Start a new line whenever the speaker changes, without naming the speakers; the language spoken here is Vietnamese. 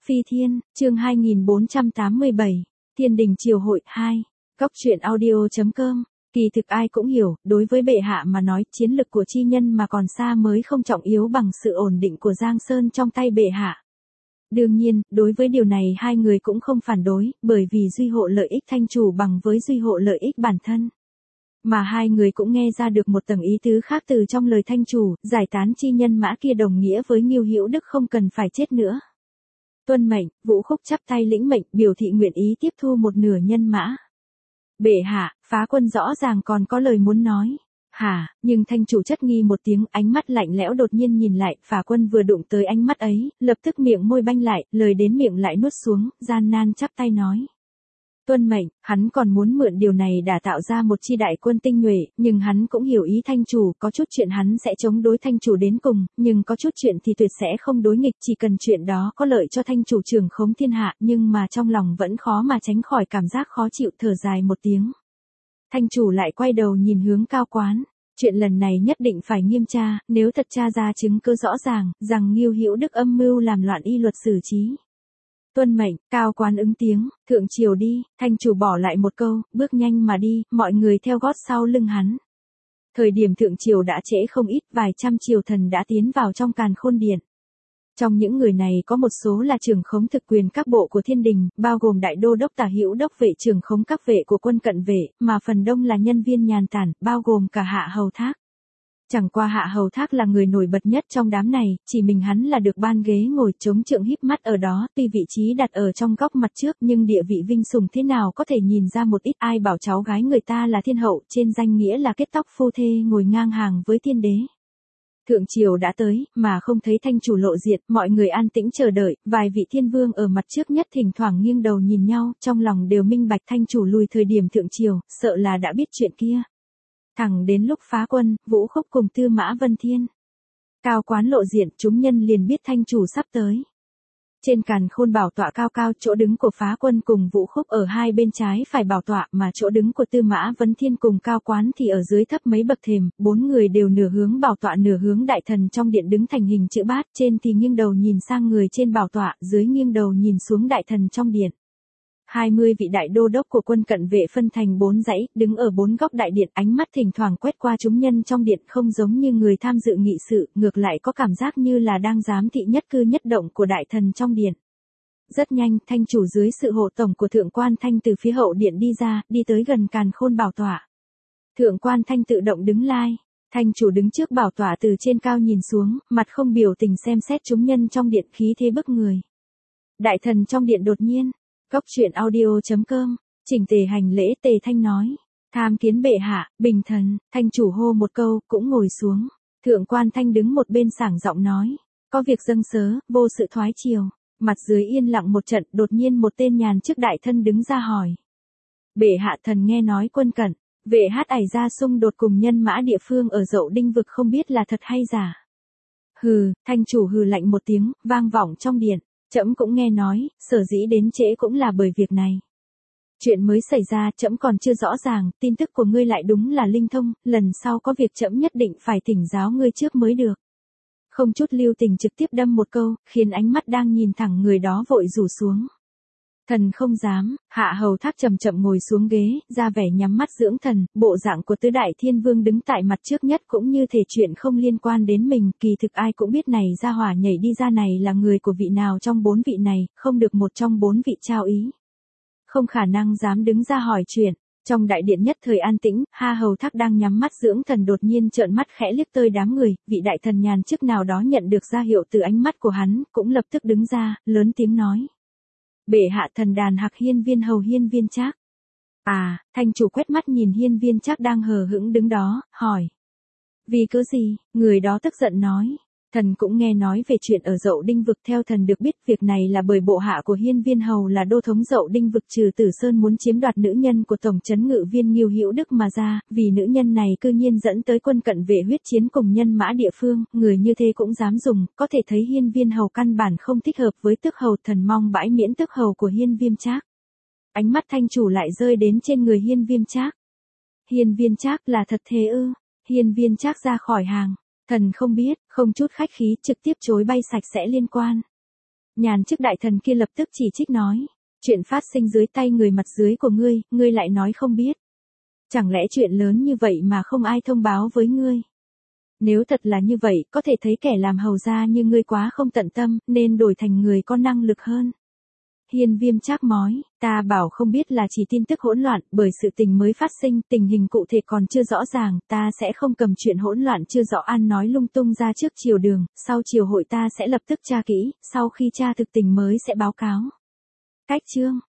Phi Thiên, chương 2487, Thiên Đình Triều Hội 2, Cóc truyện audio.com. Kỳ thực ai cũng hiểu, đối với bệ hạ mà nói, chiến lực của chi nhân mà còn xa mới không trọng yếu bằng sự ổn định của Giang Sơn trong tay bệ hạ. Đương nhiên, đối với điều này hai người cũng không phản đối, bởi vì duy hộ lợi ích thanh chủ bằng với duy hộ lợi ích bản thân. Mà hai người cũng nghe ra được một tầng ý tứ khác từ trong lời thanh chủ, giải tán chi nhân mã kia đồng nghĩa với Ngưu Hữu Đức không cần phải chết nữa. Tuân mệnh, Vũ Khúc chắp tay lĩnh mệnh, biểu thị nguyện ý tiếp thu một nửa nhân mã. Bệ hạ, Phá Quân rõ ràng còn có lời muốn nói. Hả, nhưng thanh chủ chất nghi một tiếng, ánh mắt lạnh lẽo đột nhiên nhìn lại, Phá Quân vừa đụng tới ánh mắt ấy, lập tức miệng môi banh lại, lời đến miệng lại nuốt xuống, gian nan chắp tay nói. Tuân mệnh, hắn còn muốn mượn điều này đã tạo ra một chi đại quân tinh nhuệ, nhưng hắn cũng hiểu ý thanh chủ, có chút chuyện hắn sẽ chống đối thanh chủ đến cùng, nhưng có chút chuyện thì tuyệt sẽ không đối nghịch, chỉ cần chuyện đó có lợi cho thanh chủ trưởng khống thiên hạ, nhưng mà trong lòng vẫn khó mà tránh khỏi cảm giác khó chịu, thở dài một tiếng. Thanh chủ lại quay đầu nhìn hướng Cao Quán, chuyện lần này nhất định phải nghiêm tra, nếu thật tra ra chứng cứ rõ ràng, rằng Ngưu Hữu Đức âm mưu làm loạn y luật xử trí. Tuân mệnh, Cao Quán ứng tiếng, thượng triều đi, thanh chủ bỏ lại một câu, bước nhanh mà đi, mọi người theo gót sau lưng hắn. Thời điểm thượng triều đã trễ không ít, vài trăm triều thần đã tiến vào trong càn khôn điện. Trong những người này có một số là trưởng khống thực quyền các bộ của thiên đình, bao gồm đại đô đốc Tả Hữu Đốc vệ trưởng khống các vệ của quân cận vệ, mà phần đông là nhân viên nhàn tản, bao gồm cả Hạ Hầu Thác. Chẳng qua Hạ Hầu Thác là người nổi bật nhất trong đám này, chỉ mình hắn là được ban ghế ngồi chống trượng híp mắt ở đó, tuy vị trí đặt ở trong góc mặt trước nhưng địa vị vinh sùng thế nào có thể nhìn ra một ít, ai bảo cháu gái người ta là thiên hậu, trên danh nghĩa là kết tóc phu thê ngồi ngang hàng với thiên đế. Thượng triều đã tới, mà không thấy thanh chủ lộ diện, mọi người an tĩnh chờ đợi, vài vị thiên vương ở mặt trước nhất thỉnh thoảng nghiêng đầu nhìn nhau, trong lòng đều minh bạch thanh chủ lùi thời điểm thượng triều, sợ là đã biết chuyện kia. Thẳng đến lúc Phá Quân, Vũ Khúc cùng Tư Mã Vân Thiên. Cao Quán lộ diện, chúng nhân liền biết thanh chủ sắp tới. Trên càn khôn bảo tọa cao cao, chỗ đứng của Phá Quân cùng Vũ Khúc ở hai bên trái phải bảo tọa, mà chỗ đứng của Tư Mã Vân Thiên cùng Cao Quán thì ở dưới thấp mấy bậc thềm, bốn người đều nửa hướng bảo tọa nửa hướng đại thần trong điện đứng thành hình chữ bát, trên thì nghiêng đầu nhìn sang người trên bảo tọa, dưới nghiêng đầu nhìn xuống đại thần trong điện. 20 vị đại đô đốc của quân cận vệ phân thành 4 dãy, đứng ở 4 góc đại điện, ánh mắt thỉnh thoảng quét qua chúng nhân trong điện, không giống như người tham dự nghị sự, ngược lại có cảm giác như là đang giám thị nhất cư nhất động của đại thần trong điện. Rất nhanh, thanh chủ dưới sự hộ tổng của Thượng Quan Thanh từ phía hậu điện đi ra, đi tới gần càn khôn bảo tọa. Thượng Quan Thanh tự động đứng lai, thanh chủ đứng trước bảo tọa từ trên cao nhìn xuống, mặt không biểu tình xem xét chúng nhân trong điện, khí thế bức người. Đại thần trong điện đột nhiên. Cóc truyện audio.com, chỉnh tề hành lễ, Tề Thanh nói, tham kiến bệ hạ, bình thần, thanh chủ hô một câu, cũng ngồi xuống. Thượng Quan Thanh đứng một bên sảng giọng nói, có việc dâng sớ, vô sự thoái triều. Mặt dưới yên lặng một trận, đột nhiên một tên nhàn chức đại thân đứng ra hỏi. Bệ hạ, thần nghe nói quân cận, vệ hát ảy ra xung đột cùng nhân mã địa phương ở Dậu Đinh vực, không biết là thật hay giả. Hừ, thanh chủ hừ lạnh một tiếng, vang vọng trong điện. Trẫm cũng nghe nói, sở dĩ đến trễ cũng là bởi việc này. Chuyện mới xảy ra, trẫm còn chưa rõ ràng, tin tức của ngươi lại đúng là linh thông, lần sau có việc trẫm nhất định phải thỉnh giáo ngươi trước mới được. Không chút lưu tình trực tiếp đâm một câu, khiến ánh mắt đang nhìn thẳng người đó vội rủ xuống. Thần không dám. Hạ Hầu Thác chậm chậm ngồi xuống ghế, ra vẻ nhắm mắt dưỡng thần, bộ dạng của tứ đại thiên vương đứng tại mặt trước nhất cũng như thể chuyện không liên quan đến mình, kỳ thực ai cũng biết này ra hỏa nhảy đi ra này là người của vị nào trong 4 vị này, không được một trong 4 vị trao ý. Không khả năng dám đứng ra hỏi chuyện. Trong đại điện nhất thời an tĩnh, Hạ Hầu Thác đang nhắm mắt dưỡng thần đột nhiên trợn mắt khẽ liếc tới đám người, vị đại thần nhàn chức nào đó nhận được ra hiệu từ ánh mắt của hắn, cũng lập tức đứng ra, lớn tiếng nói. Bệ hạ, thần đàn Hạc Hiên Viên hầu Hiên Viên Trác. À, thanh chủ quét mắt nhìn Hiên Viên Trác đang hờ hững đứng đó, hỏi. Vì cớ gì? Người đó tức giận nói. Thần cũng nghe nói về chuyện ở Dậu Đinh vực, theo thần được biết việc này là bởi bộ hạ của Hiên Viên hầu là đô thống Dậu Đinh vực Trừ Tử Sơn muốn chiếm đoạt nữ nhân của tổng trấn ngự viên Ngưu Hữu Đức mà ra, vì nữ nhân này cư nhiên dẫn tới quân cận vệ huyết chiến cùng nhân mã địa phương, người như thế cũng dám dùng, có thể thấy Hiên Viên hầu căn bản không thích hợp với tước hầu, thần mong bãi miễn tước hầu của Hiên Viên Trác. Ánh mắt thanh chủ lại rơi đến trên người Hiên Viên Trác. Hiên Viên Trác là thật thế ư? Hiên Viên Trác ra khỏi hàng. Thần không biết, không chút khách khí, trực tiếp chối bay sạch sẽ liên quan. Nhàn chức đại thần kia lập tức chỉ trích nói. Chuyện phát sinh dưới tay người mặt dưới của ngươi lại nói không biết. Chẳng lẽ chuyện lớn như vậy mà không ai thông báo với ngươi? Nếu thật là như vậy, có thể thấy kẻ làm hầu gia như ngươi quá không tận tâm, nên đổi thành người có năng lực hơn. Hiên Viêm Trác mói, ta bảo không biết là chỉ tin tức hỗn loạn, bởi sự tình mới phát sinh, tình hình cụ thể còn chưa rõ ràng, ta sẽ không cầm chuyện hỗn loạn chưa rõ ăn nói lung tung ra trước triều đường, sau triều hội ta sẽ lập tức tra kỹ, sau khi tra thực tình mới sẽ báo cáo. Cách chương